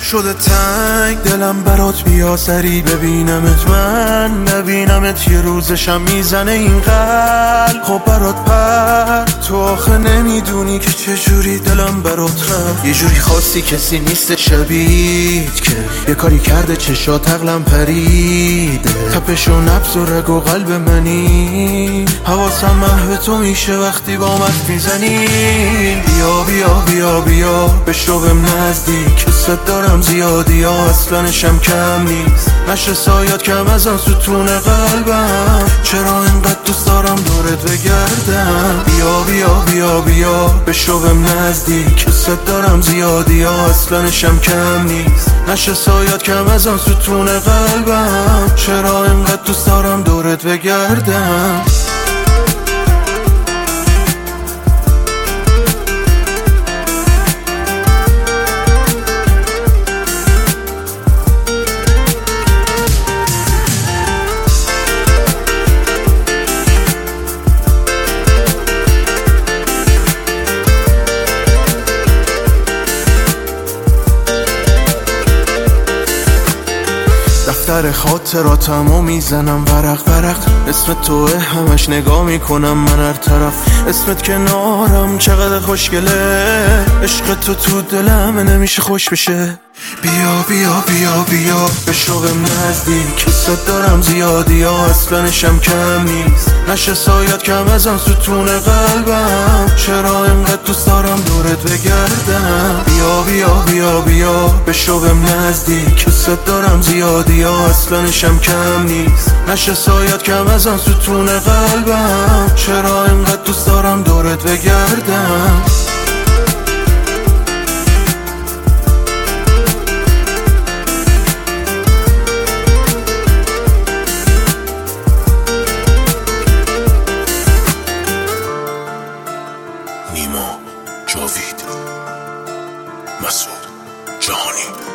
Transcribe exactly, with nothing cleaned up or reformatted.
شده تنگ دلم برات بیا سری ببینمت، من نبینمت یه روزشم میزنه این قلب. خب برات پر تو آخه نمیدونی که چجوری دلم برات رفت. یه جوری خاصی کسی نیست شبیت که یه کاری کرده چشات عقلم پریده. تپش و نبض و رگ و قلب منی، حواسم محو تو میشه وقتی با من میزنی. بیا بیا بیا بیا بشوم نزدیک، دوست دارم زیادی ها اصلانشم کم نیست. نشه سایات کم از آن ستون قلبم، چرا اینقدر دوست دارم دورت بگردم. بیا بیا بیا بیا بشوم نزدیک، دوست دارم زیادی ها اصلانشم کم نیست. نشه سایات کم از آن ستون قلبم، چرا اینقدر دوست دارم دورت بگردم. دفتر خاطراتمو میزنم ورق ورق، اسم توه همش نگاه میکنم من هر طرف. اسمت کنارم چقدر خوشگله، عشق تو تو دلم نمیشه خوش بشه. بیا بیا بیا بیا بشوم نزدیک، دوست دارم زیادی ها اصلانشم کم نیست. نشه سایات کم از آن ستون قلبم، چرا اینقدر دوست دارم دورت بگردم. بیا بیا بیا بیا بشوم نزدیک، دوست دارم زیادی ها اصلانشم کم نیست. نشه سایات کم از آن ستون قلبم، چرا اینقدر دوست دارم دورت بگردم. نیما، جاوید، مسعود، جهانی.